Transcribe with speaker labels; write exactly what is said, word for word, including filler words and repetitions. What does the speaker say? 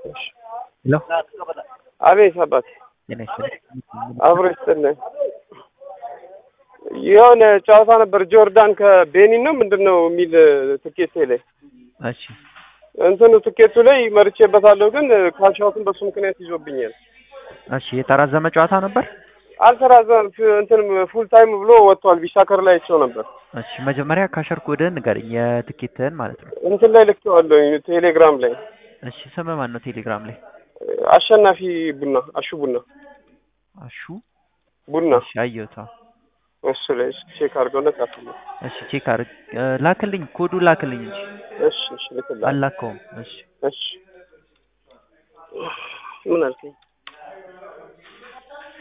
Speaker 1: ሄሎ
Speaker 2: አቤት አባት
Speaker 1: ጤና ይስጥልኝ።
Speaker 2: አብሮ ይስጥልኝ። የሆነ ጨዋታ ነበር ጆርዳን ከቤኒን ነው ምንድነው የሚል ትኬት ላይ
Speaker 1: እሺ
Speaker 2: እንትኑ ትኬቱ ላይ መርጬበታለሁ ግን ካሻውትን በሱ ምክንያት ይዞብኛል።
Speaker 1: እሺ የተራዘመ ጨዋታ ነበር?
Speaker 2: አልተራዘመም እንትን ፉል ታይም ብሎ ወጥቷል። ቢሻከር ላይ አይቼው ነበር።
Speaker 1: እሺ መጀመሪያ ካሸር ኮድህን ንገረኝ፣ የትኬትህን ማለት ነው።
Speaker 2: እንትን ላይ ልኬዋለሁ ቴሌግራም ላይ።
Speaker 1: እሺ ስምህ ማን ነው ቴሌግራም ላይ?
Speaker 2: አሸናፊ ቡና አሹ ቡና
Speaker 1: አሹ
Speaker 2: ቡና።
Speaker 1: እሺ አየሁት።
Speaker 2: እሱ ላይ ቼክ አድርገው ለጻፈልኝ።
Speaker 1: እሺ ቼክ አድርግ ላክልኝ፣ ኮዱ ላክልኝ እንጂ።
Speaker 2: እሺ እሺ ልክልኝ።
Speaker 1: አላከውም። እሺ
Speaker 2: እሺ ምን አልከኝ?